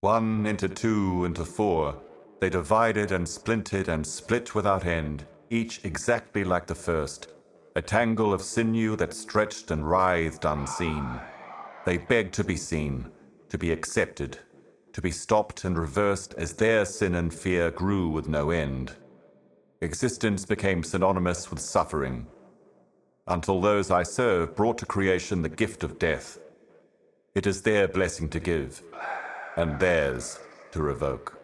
One into two into four, they divided and splintered and split without end, each exactly like the first, a tangle of sinew that stretched and writhed unseen. They begged to be seen, to be accepted, to be stopped and reversed as their sin and fear grew with no end. Existence became synonymous with suffering, until those I serve brought to creation the gift of death. It is their blessing to give, and theirs to revoke.